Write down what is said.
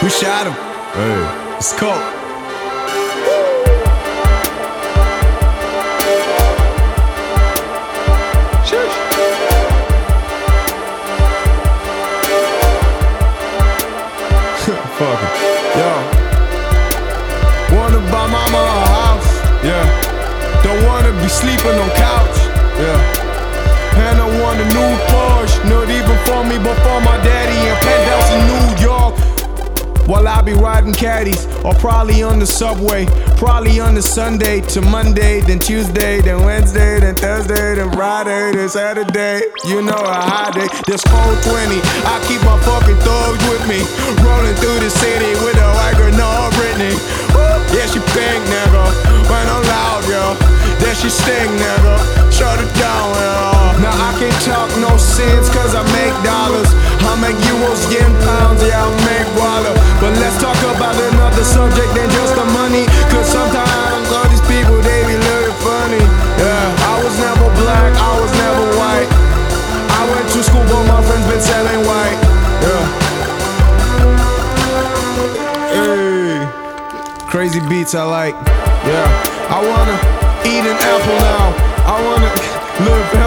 We shot him. Hey, it's cold. Fuck it. Yo. Wanna buy mama a house. Yeah. Don't wanna be sleeping on couch. Yeah. And I want a new Porsche. Not even for me, but for my daddy in penthouse in New York. While I be riding caddies, or probably on the subway. Probably on the Sunday to Monday, then Tuesday, then Wednesday, then Thursday, then Friday, then Saturday. You know a high day, this whole 20. I keep my fucking thugs with me. Rolling through the city with a white girl, no Britney. Woo, yeah, she pink, nigga. When I'm loud, yo. Then she sting, nigga. Shut it down, yo. Now I can't talk no sense, cause I make dollars. I make euros, yen, pounds, yeah, I make water. But let's talk about another subject than just the money. Cause sometimes all these people, they be looking funny. Yeah, I was never black, I was never white. I went to school, but my friends been selling white. Yeah. Hey, crazy beats I like. Yeah, I wanna eat an apple now. I wanna live